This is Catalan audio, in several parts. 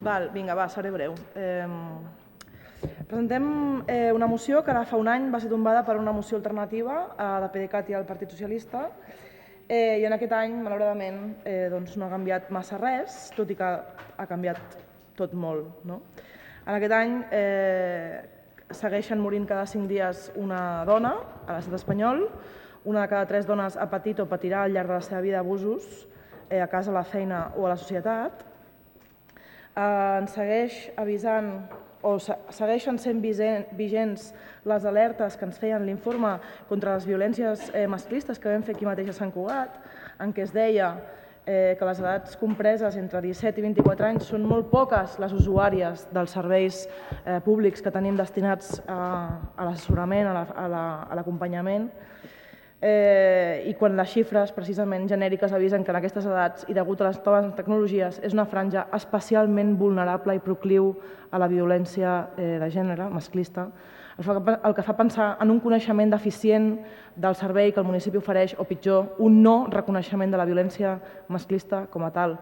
Vinga, seré breu. Presentem una moció que ara fa un any va ser tombada per una moció alternativa de PDeCAT i el Partit Socialista, i en aquest any, malauradament, no ha canviat massa res, tot i que ha canviat tot molt. En aquest any segueixen morint cada 5 dies una dona a l'estat espanyol, una de cada 3 dones ha patit o patirà al llarg de la seva vida abusos a casa, a la feina o a la societat. Ens segueix avisant o segueixen sent vigents les alertes que ens feien l'informe contra les violències masclistes que vam fer aquí mateix a Sant Cugat, en què es deia que les edats compreses entre 17 i 24 anys són molt poques les usuàries dels serveis públics que tenim destinats a l'assessorament, a l'acompanyament, i quan les xifres precisament genèriques avisen que en aquestes edats i degut a les noves tecnologies és una franja especialment vulnerable i procliu a la violència de gènere masclista, el que fa pensar en un coneixement deficient del servei que el municipi ofereix o, pitjor, un no reconeixement de la violència masclista com a tal.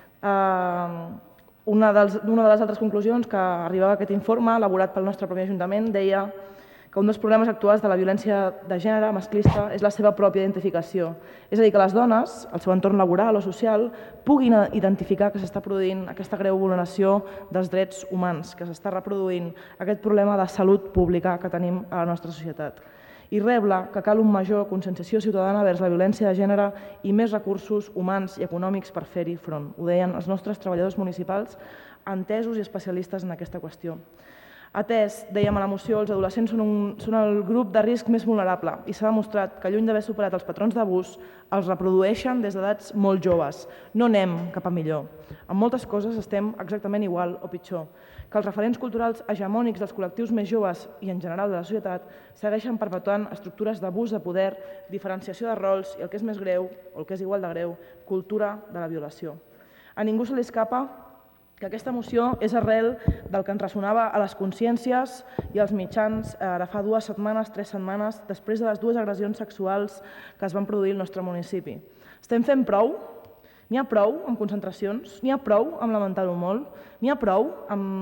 Una de les altres conclusions que arribava a aquest informe, elaborat pel nostre propi Ajuntament, deia que un dels problemes actuals de la violència de gènere masclista és la seva pròpia identificació. És a dir, que les dones, al seu entorn laboral o social, puguin identificar que s'està produint aquesta greu vulneració dels drets humans, que s'està reproduint aquest problema de salut pública que tenim a la nostra societat. I rebla que cal una major conscienciació ciutadana vers la violència de gènere i més recursos humans i econòmics per fer-hi front. Ho deien els nostres treballadors municipals entesos i especialistes en aquesta qüestió. Atès, dèiem a la moció, els adolescents són el grup de risc més vulnerable i s'ha demostrat que, lluny d'haver superat els patrons d'abús, els reprodueixen des d'edats molt joves. No anem cap a millor. En moltes coses estem exactament igual o pitjor, que els referents culturals hegemònics dels col·lectius més joves i en general de la societat segueixen perpetuant estructures d'abús de poder, diferenciació de rols i, el que és més greu, o el que és igual de greu, cultura de la violació. A ningú se li escapa que aquesta moció és arrel del que ens ressonava a les consciències i als mitjans de fa 2 setmanes, 3 setmanes, després de les 2 agressions sexuals que es van produir al nostre municipi. Estem fent prou? N'hi ha prou amb concentracions? N'hi ha prou amb lamentar-ho molt? N'hi ha prou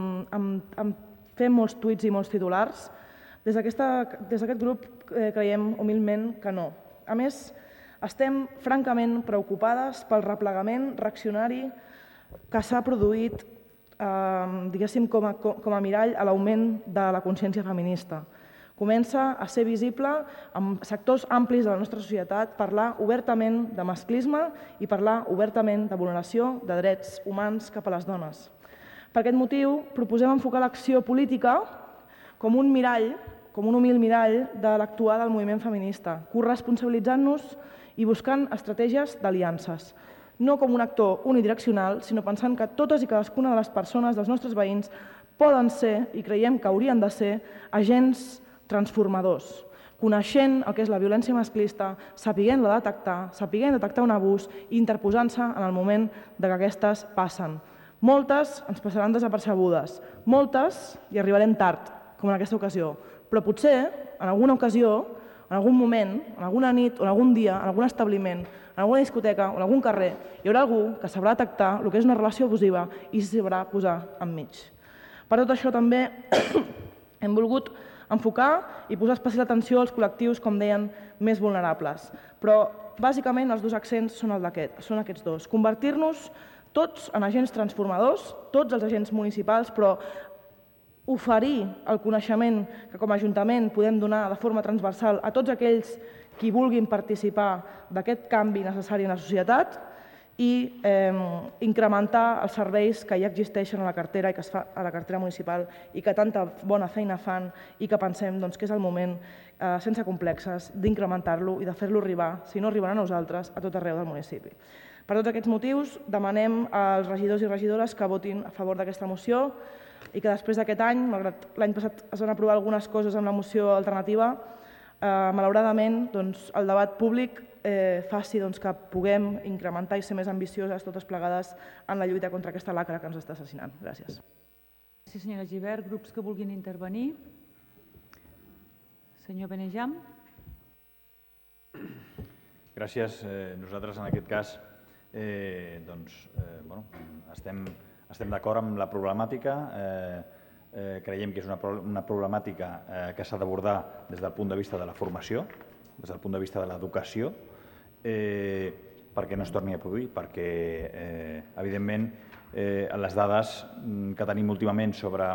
amb fer molts tuits i molts titulars? Des d'aquest grup creiem humilment que no. A més, estem francament preocupades pel replegament reaccionari que s'ha produït, diguéssim, com a mirall a l'augment de la consciència feminista. Comença a ser visible en sectors amplis de la nostra societat parlar obertament de masclisme i parlar obertament de vulneració de drets humans cap a les dones. Per aquest motiu, proposem enfocar l'acció política com un mirall, com un humil mirall de l'actuar del moviment feminista, corresponsabilitzant-nos i buscant estratègies d'aliances, no com un actor unidireccional, sinó pensant que totes i cadascuna de les persones, dels nostres veïns, poden ser, i creiem que haurien de ser, agents transformadors, coneixent el que és la violència masclista, sapiguent-la detectar, sapiguent detectar un abús i interposant-se en el moment que aquestes passen. Moltes ens passaran desapercebudes, moltes hi arribarem tard, com en aquesta ocasió, però potser, en alguna ocasió, en algun moment, en alguna nit o en algun dia, en algun establiment, en alguna discoteca o en algun carrer, hi haurà algú que sabrà detectar el que és una relació abusiva i s'hi sabrà posar enmig. Per tot això també hem volgut enfocar i posar especial atenció als col·lectius, com deien, més vulnerables. Però, bàsicament, els 2 accents són aquests 2. Convertir-nos tots en agents transformadors, tots els agents municipals, però oferir el coneixement que com a Ajuntament podem donar de forma transversal a tots aquells qui vulguin participar d'aquest canvi necessari en la societat i incrementar els serveis que ja existeixen a la cartera i que es fa a la cartera municipal i que tanta bona feina fan i que pensem que és el moment, sense complexes, d'incrementar-lo i de fer-lo arribar, si no arribarà a nosaltres, a tot arreu del municipi. Per tots aquests motius, demanem als regidors i regidores que votin a favor d'aquesta moció i que després d'aquest any, malgrat l'any passat es van aprovar algunes coses amb la moció alternativa, malauradament el debat públic faci que puguem incrementar i ser més ambicioses totes plegades en la lluita contra aquesta lacra que ens està assassinant. Gràcies. Gràcies, senyora Gibert. Grups que vulguin intervenir? Senyor Benejam. Gràcies. Nosaltres, en aquest cas, estem Estem d'acord amb la problemàtica, creiem que és una problemàtica que s'ha d'abordar des del punt de vista de la formació, des del punt de vista de l'educació, perquè no es torni a produir, perquè, evidentment, les dades que tenim últimament sobre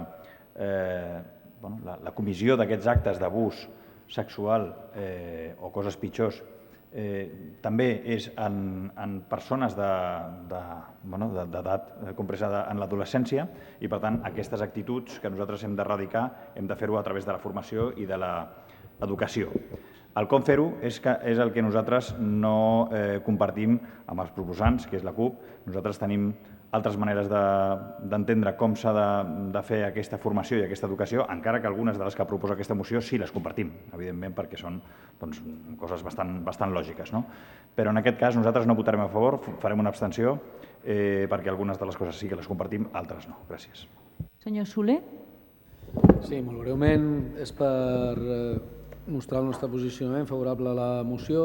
la comissió d'aquests actes d'abús sexual o coses pitjors també és en persones d'edat compresa en l'adolescència i, per tant, aquestes actituds que nosaltres hem d'erradicar hem de fer-ho a través de la formació i de l'educació. El com fer-ho és el que nosaltres no compartim amb els proposants, que és la CUP. Nosaltres tenim altres maneres d'entendre com s'ha de fer aquesta formació i aquesta educació, encara que algunes de les que proposa aquesta moció sí les compartim, evidentment, perquè són coses bastant lògiques. Però en aquest cas nosaltres no votarem a favor, farem una abstenció, perquè algunes de les coses sí que les compartim, altres no. Gràcies. Senyor Soler. Sí, molt breument, és per mostrar el nostre posicionament favorable a la moció.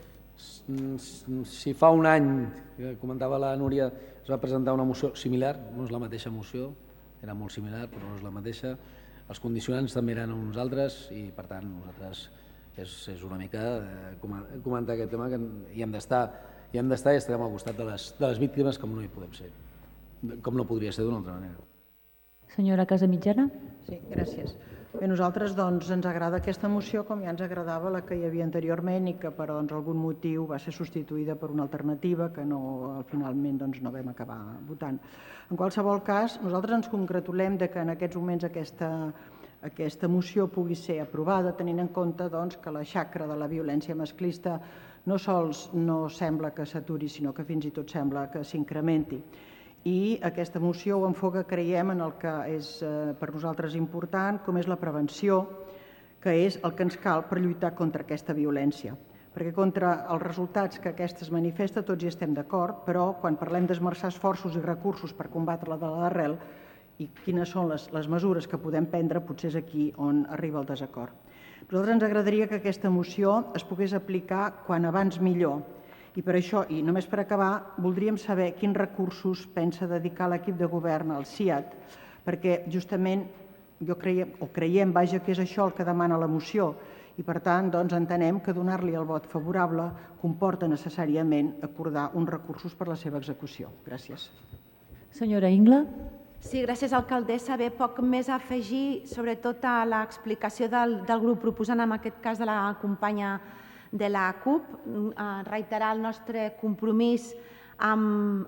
Si fa un any, que comentava la Núria, es va presentar una moció similar, no és la mateixa moció, era molt similar però no és la mateixa, els condicionants també eren uns altres i per tant nosaltres és una mica comentar aquest tema que hi hem d'estar i estarem al costat de les víctimes com no hi podem ser, com no podria ser d'una altra manera. Senyora Casamitjana. Sí, gràcies. Bé, a nosaltres ens agrada aquesta moció com ja ens agradava la que hi havia anteriorment i que per algun motiu va ser substituïda per una alternativa que finalment no vam acabar votant. En qualsevol cas, nosaltres ens congratulem que en aquests moments aquesta moció pugui ser aprovada tenint en compte que la xacra de la violència masclista no sols no sembla que s'aturi, sinó que fins i tot sembla que s'incrementi. I aquesta moció ho enfoca, creiem, en el que és per nosaltres important, com és la prevenció, que és el que ens cal per lluitar contra aquesta violència. Perquè contra els resultats que aquesta es manifesta tots hi estem d'acord, però quan parlem d'esmerçar esforços i recursos per combatre-la de l'arrel i quines són les mesures que podem prendre, potser és aquí on arriba el desacord. A nosaltres ens agradaria que aquesta moció es pogués aplicar quan abans millor. I per això, i només per acabar, voldríem saber quins recursos pensa dedicar l'equip de govern al CIAT, perquè justament creiem que és això el que demana la moció i per tant entenem que donar-li el vot favorable comporta necessàriament acordar uns recursos per a la seva execució. Gràcies. Senyora Ingla. Sí, gràcies, alcaldessa. Bé, poc més a afegir, sobretot a l'explicació del grup proposant, en aquest cas de la companya de la CUP, reiterar el nostre compromís amb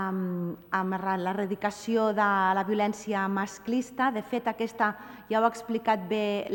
l'erradicació de la violència masclista. De fet, aquesta ja ho ha explicat bé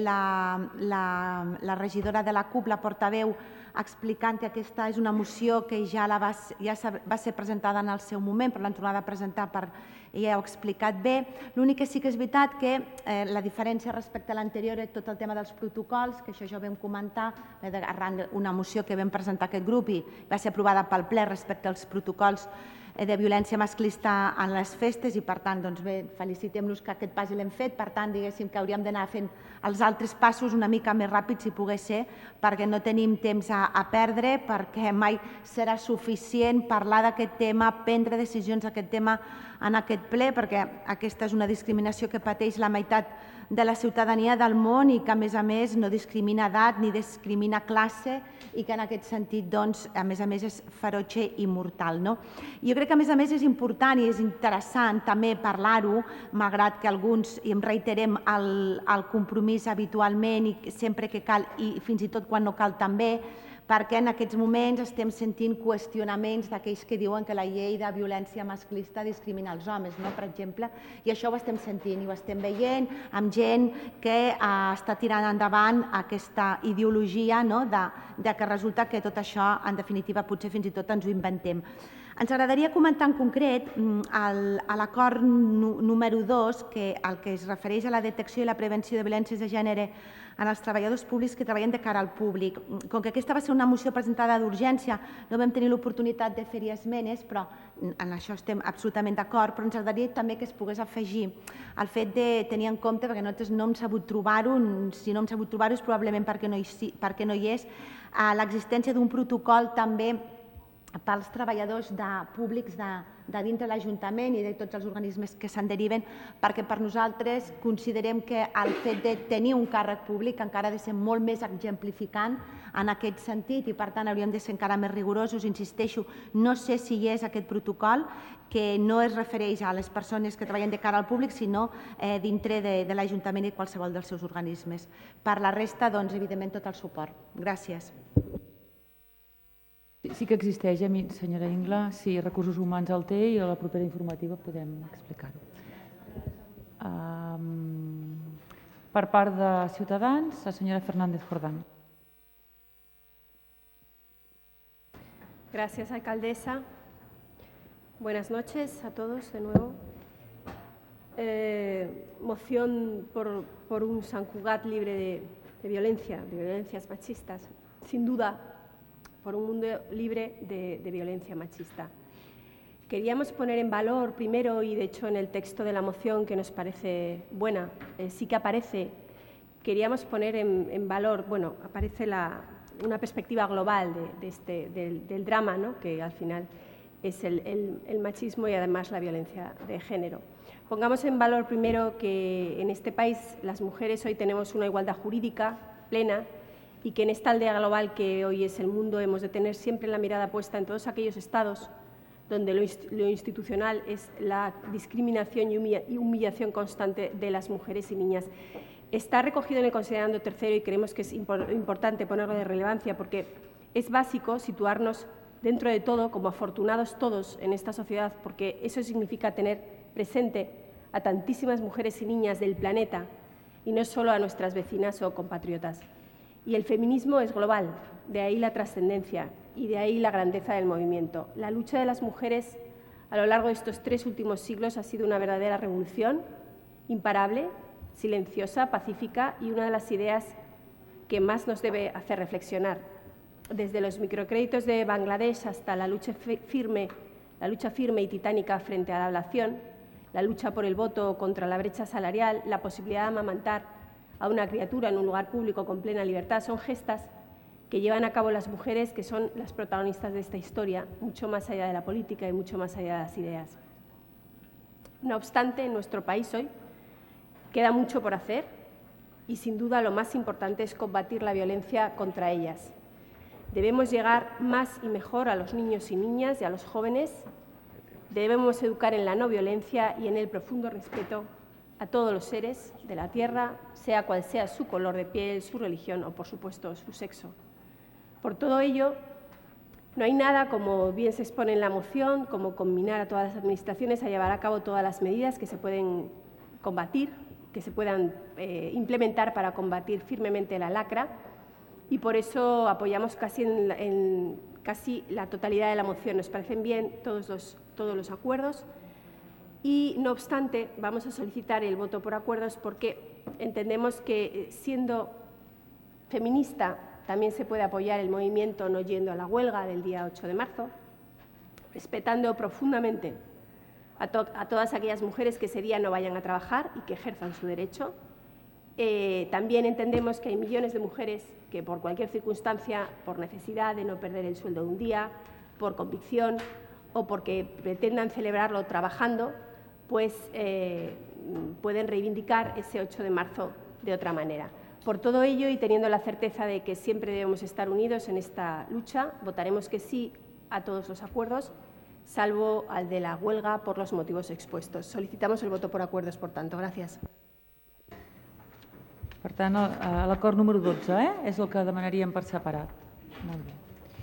la regidora de la CUP, la portaveu, explicant que aquesta és una moció que ja va ser presentada en el seu moment, però l'han tornat a presentar ella ho ha explicat bé. L'únic que sí que és veritat que la diferència respecte a l'anterior és tot el tema dels protocols, que això ja ho vam comentar arran d'una moció que vam presentar aquest grup i va ser aprovada pel ple respecte als protocols de violència masclista en les festes i, per tant, felicitem-los que aquest pas l'hem fet. Per tant, diguéssim que hauríem d'anar fent els altres passos una mica més ràpids, si pogués ser, perquè no tenim temps a perdre, perquè mai serà suficient parlar d'aquest tema, prendre decisions d'aquest tema en aquest ple, perquè aquesta és una discriminació que pateix la meitat de la ciutadania del món i que, a més, no discrimina edat ni discrimina classe i que en aquest sentit, a més, és ferotge i mortal. Jo crec que, a més, és important i és interessant també parlar-ho, malgrat que alguns, i em reiterem, el compromís habitualment i sempre que cal i fins i tot quan no cal també, perquè en aquests moments estem sentint qüestionaments d'aquells que diuen que la llei de violència masclista discrimina els homes, per exemple, i això ho estem sentint i ho estem veient amb gent que està tirant endavant aquesta ideologia de que resulta que tot això, en definitiva, potser fins i tot ens ho inventem. Ens agradaria comentar en concret l'acord número 2, el que es refereix a la detecció i la prevenció de violències de gènere en els treballadors públics que treballen de cara al públic. Com que aquesta va ser una moció presentada d'urgència, no vam tenir l'oportunitat de fer-hi esmenes, però en això estem absolutament d'acord, però ens agradaria també que es pogués afegir el fet de tenir en compte, perquè nosaltres no hem sabut trobar-ho, si no hem sabut trobar-ho és probablement perquè no hi és, l'existència d'un protocol també pels treballadors públics de dintre l'Ajuntament i de tots els organismes que se'n deriven, perquè per nosaltres considerem que el fet de tenir un càrrec públic encara ha de ser molt més exemplificant en aquest sentit i per tant hauríem de ser encara més rigorosos. Insisteixo, no sé si hi és aquest protocol que no es refereix a les persones que treballen de cara al públic, sinó dintre de l'Ajuntament i qualsevol dels seus organismes. Per la resta, doncs, evidentment, tot el suport. Gràcies. Sí que existeix, senyora Ingla. Si Recursos Humans el té i a la propera informativa podem explicar-ho. Per part de Ciutadans, la senyora Fernández Jordán. Gracias, alcaldesa. Buenas noches a todos de nuevo. Moción por un Sant Cugat libre de violencias machistas. Sin duda, por un mundo libre de violencia machista. Queríamos poner en valor primero, y de hecho en el texto de la moción que nos parece buena, sí que aparece, queríamos poner en valor, bueno, aparece una perspectiva global del drama, ¿no?, que al final es el machismo y además la violencia de género. Pongamos en valor primero que en este país las mujeres hoy tenemos una igualdad jurídica plena y que en esta aldea global que hoy es el mundo hemos de tener siempre la mirada puesta en todos aquellos estados donde lo institucional es la discriminación y humillación constante de las mujeres y niñas. Está recogido en el considerando tercero y creemos que es importante ponerlo de relevancia porque es básico situarnos dentro de todo como afortunados todos en esta sociedad porque eso significa tener presente a tantísimas mujeres y niñas del planeta y no solo a nuestras vecinas o compatriotas. Y el feminismo es global, de ahí la trascendencia y de ahí la grandeza del movimiento. La lucha de las mujeres a lo largo de estos 3 últimos siglos ha sido una verdadera revolución, imparable, silenciosa, pacífica y una de las ideas que más nos debe hacer reflexionar. Desde los microcréditos de Bangladesh hasta la lucha firme y titánica frente a la ablación, la lucha por el voto contra la brecha salarial, la posibilidad de amamantar a una criatura en un lugar público con plena libertad, son gestas que llevan a cabo las mujeres que son las protagonistas de esta historia, mucho más allá de la política y mucho más allá de las ideas. No obstante, en nuestro país hoy queda mucho por hacer y sin duda lo más importante es combatir la violencia contra ellas. Debemos llegar más y mejor a los niños y niñas y a los jóvenes. Debemos educar en la no violencia y en el profundo respeto a todos los seres de la tierra, sea cual sea su color de piel, su religión o, por supuesto, su sexo. Por todo ello, no hay nada, como bien se expone en la moción, como combinar a todas las administraciones a llevar a cabo todas las medidas que se pueden combatir, que se puedan implementar para combatir firmemente la lacra y por eso apoyamos casi en casi la totalidad de la moción. Nos parecen bien todos los acuerdos. Y, no obstante, vamos a solicitar el voto por acuerdos porque entendemos que, siendo feminista, también se puede apoyar el movimiento no yendo a la huelga del día 8 de marzo, respetando profundamente a todas aquellas mujeres que ese día no vayan a trabajar y que ejerzan su derecho. También entendemos que hay millones de mujeres que, por cualquier circunstancia, por necesidad de no perder el sueldo de un día, por convicción o porque pretendan celebrarlo trabajando, pues pueden reivindicar ese 8 de marzo de otra manera. Por todo ello y teniendo la certeza de que siempre debemos estar unidos en esta lucha, votaremos que sí a todos los acuerdos, salvo al de la huelga por los motivos expuestos. Solicitamos el voto por acuerdos, por tanto. Gràcies. Per tant, l'acord número 12 és el que demanaríem per separat. Molt bé.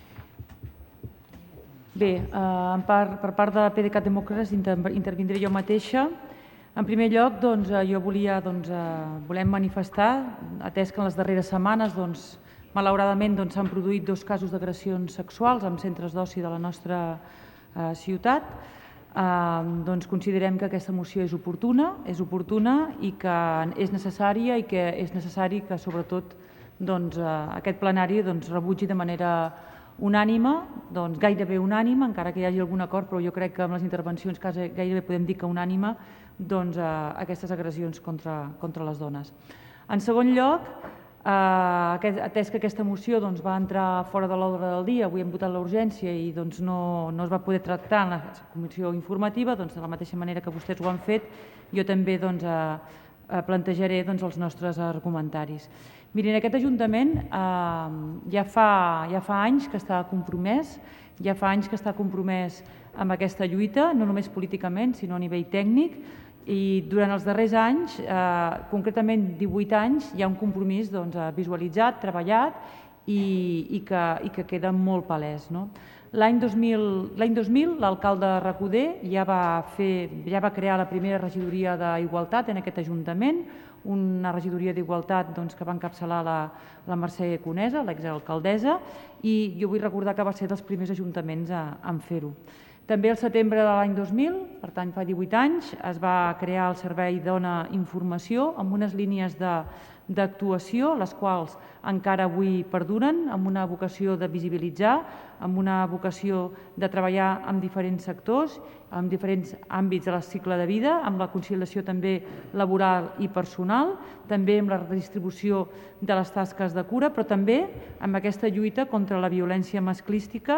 Bé, per part de PDeCAT Demòcrates intervindré jo mateixa. En primer lloc, jo volem manifestar, atès que en les darreres setmanes, malauradament, s'han produït 2 casos d'agressions sexuals en centres d'oci de la nostra ciutat, considerem que aquesta moció és oportuna i que és necessària i que és necessari que, sobretot, aquest plenari rebutgi de manera unànime, gairebé unànime, encara que hi hagi algun acord, però jo crec que amb les intervencions gairebé podem dir que unànime, aquestes agressions contra les dones. En segon lloc, Atès que aquesta moció va entrar fora de l'ordre del dia, avui hem votat l'urgència i no es va poder tractar en la comissió informativa, de la mateixa manera que vostès ho han fet, jo també plantejaré els nostres argumentaris. Mirin, aquest Ajuntament ja fa anys que està compromès, amb aquesta lluita, no només políticament, sinó a nivell tècnic, i durant els darrers anys, concretament 18 anys, hi ha un compromís visualitzat, treballat i que queda molt palès. L'any 2000 l'alcalde Recoder ja va crear la primera regidoria d'Igualtat en aquest Ajuntament, una regidoria d'Igualtat que va encapçalar la Mercè Conesa, l'exalcaldessa, i jo vull recordar que va ser dels primers ajuntaments en fer-ho. També al setembre de l'any 2000, per tant fa 18 anys, es va crear el Servei Dona Informació amb unes línies d'actuació, les quals encara avui perduren, amb una vocació de visibilitzar, amb una vocació de treballar en diferents sectors, en diferents àmbits del cicle de vida, amb la conciliació també laboral i personal, també amb la redistribució de les tasques de cura, però també amb aquesta lluita contra la violència masclista,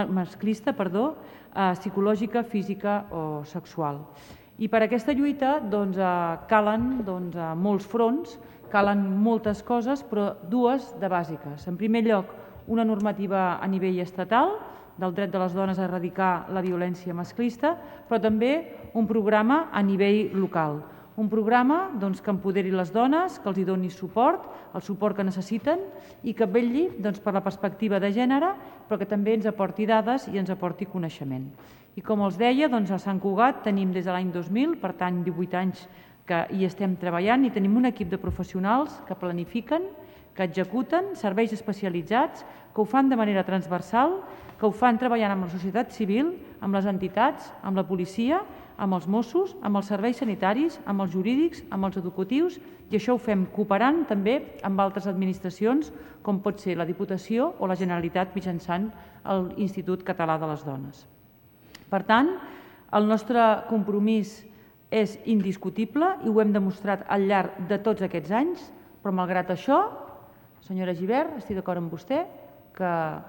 psicològica, física o sexual. I per aquesta lluita calen molts fronts, calen moltes coses, però dues de bàsiques. En primer lloc, una normativa a nivell estatal del dret de les dones a erradicar la violència masclista, però també un programa a nivell local. Un programa que empoderi les dones, que els doni suport, el suport que necessiten i que vetlli per la perspectiva de gènere, però que també ens aporti dades i ens aporti coneixement. I com els deia, a Sant Cugat tenim des de l'any 2000, per tant 18 anys que hi estem treballant i tenim un equip de professionals que planifiquen, que executen serveis especialitzats, que ho fan de manera transversal, que ho fan treballant amb la societat civil, amb les entitats, amb la policia, amb els Mossos, amb els serveis sanitaris, amb els jurídics, amb els educatius, i això ho fem cooperant també amb altres administracions, com pot ser la Diputació o la Generalitat mitjançant l'Institut Català de les Dones. Per tant, el nostre compromís és indiscutible i ho hem demostrat al llarg de tots aquests anys, però malgrat això, senyora Gibert, estic d'acord amb vostè que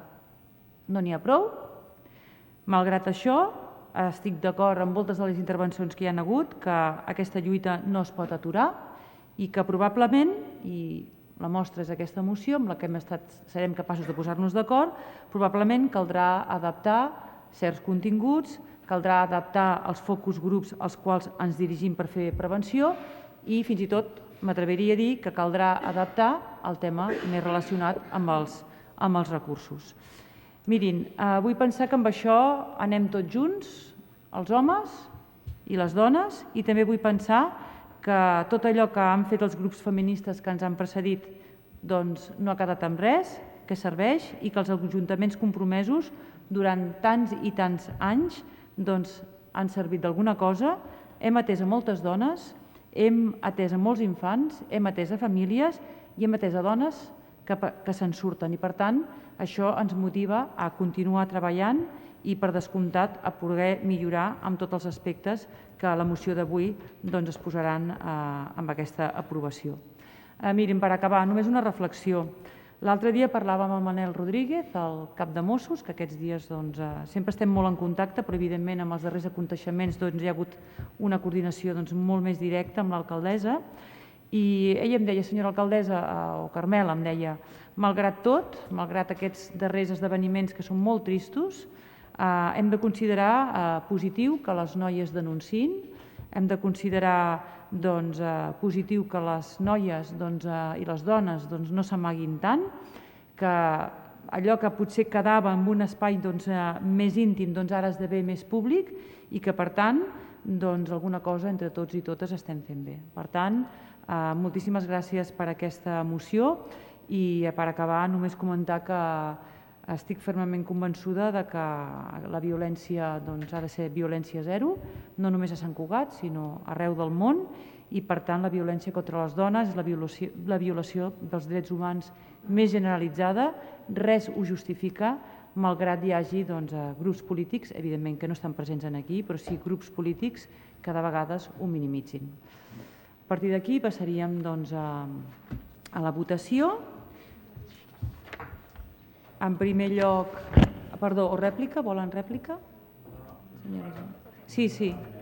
no n'hi ha prou. Malgrat això, estic d'acord amb moltes de les intervencions que hi ha hagut, que aquesta lluita no es pot aturar i que probablement, i la mostra és aquesta moció amb la que serem capaços de posar-nos d'acord, probablement caldrà adaptar certs continguts, caldrà adaptar els focus grups als quals ens dirigim per fer prevenció i fins i tot m'atreviria a dir que caldrà adaptar el tema més relacionat amb els recursos. Mirin, vull pensar que amb això anem tots junts, els homes i les dones, i també vull pensar que tot allò que han fet els grups feministes que ens han precedit no ha quedat en res, que serveix i que els ajuntaments compromesos durant tants i tants anys han servit d'alguna cosa. Hem atès a moltes dones, hem atès a molts infants, hem atès a famílies i hem atès a dones que se'n surten. I, per tant, això ens motiva a continuar treballant i, per descomptat, a poder millorar en tots els aspectes que a la moció d'avui es posaran amb aquesta aprovació. Mirin, per acabar, només una reflexió. L'altre dia parlàvem amb el Manel Rodríguez, el cap de Mossos, que aquests dies sempre estem molt en contacte, però evidentment amb els darrers aconteixements hi ha hagut una coordinació molt més directa amb l'alcaldessa, i ella em deia, senyora alcaldessa, o Carmel em deia, malgrat tot, malgrat aquests darrers esdeveniments que són molt tristos, hem de considerar positiu que les noies denunciïn, hem de considerar positiu que les noies i les dones no s'amaguin tant, que allò que potser quedava en un espai més íntim ara esdevé més públic i que, per tant, alguna cosa entre tots i totes estem fent bé. Per tant, moltíssimes gràcies per aquesta moció i, per acabar, només comentar que estic fermament convençuda que la violència ha de ser violència zero, no només a Sant Cugat, sinó arreu del món, i per tant la violència contra les dones és la violació dels drets humans més generalitzada, res ho justifica, malgrat hi hagi grups polítics, evidentment que no estan presents aquí, però sí grups polítics que de vegades ho minimitzin. A partir d'aquí passaríem a la votació. En primer lloc... Perdó, o rèplica? Volen rèplica? Sí.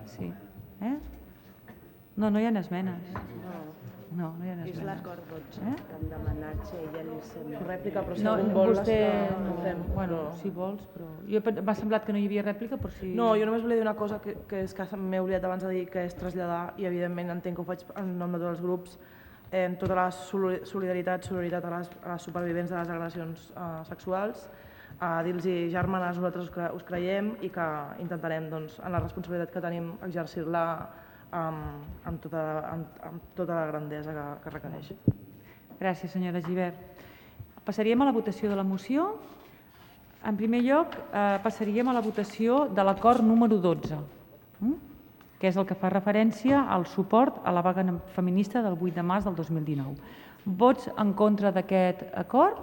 No hi ha esmenes. No hi ha esmenes. És l'acord 12 que han demanat si ella li sembla. Rèplica, però si No, algú vol... vostè... fem. Bueno, si vols, però... M'ha semblat que no hi havia rèplica, però si... No, jo només volia dir una cosa que és que m'he oblidat abans de dir, que és traslladar, i evidentment entenc que ho faig en nom de tots els grups, tota la solidaritat a les supervivents de les agressions sexuals, a dir-los germanes, nosaltres us creiem i que intentarem, en la responsabilitat que tenim, exercir-la amb tota la grandesa que requereix. Gràcies, senyora Gibert. Passaríem a la votació de la moció. En primer lloc, passaríem a la votació de l'acord número 12, que és el que fa referència al suport a la vaga feminista del 8 de març del 2019. Vots en contra d'aquest acord?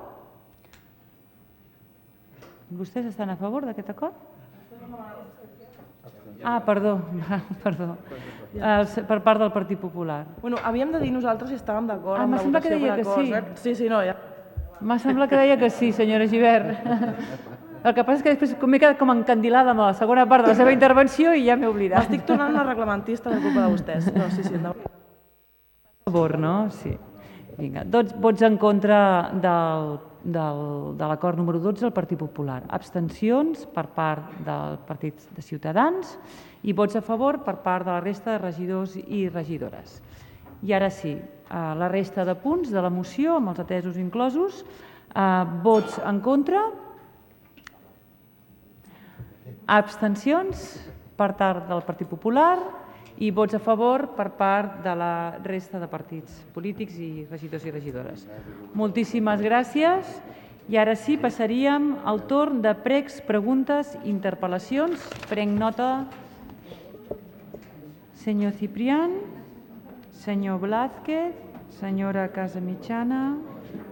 Vostès estan a favor d'aquest acord? Perdó. Per part del Partit Popular. Bueno, havíem de dir nosaltres si estàvem d'acord amb m'ha la semblat que votació deia per que acords. sí. Sí, no, ja. M'ha semblat que deia que sí, senyora Gibert. El que passa és que després m'he quedat com encandilada amb la segona part de la seva intervenció i ja m'he oblidat. M'estic tornant una reglamentista per culpa de vostès. No, sí, endavant. A favor, no? Sí. Vinga, vots en contra de l'acord número 12 del Partit Popular. Abstencions per part del Partit de Ciutadans i vots a favor per part de la resta de regidors i regidores. I ara sí, la resta de punts de la moció, amb els atesos inclosos, vots en contra, abstencions per part del Partit Popular i vots a favor per part de la resta de partits polítics i regidors i regidores. Moltíssimes gràcies. I ara sí, passaríem al torn de pregs, preguntes i interpel·lacions. Prenc nota. Senyor Ciprián, senyor Blázquez, senyora Casamitjana,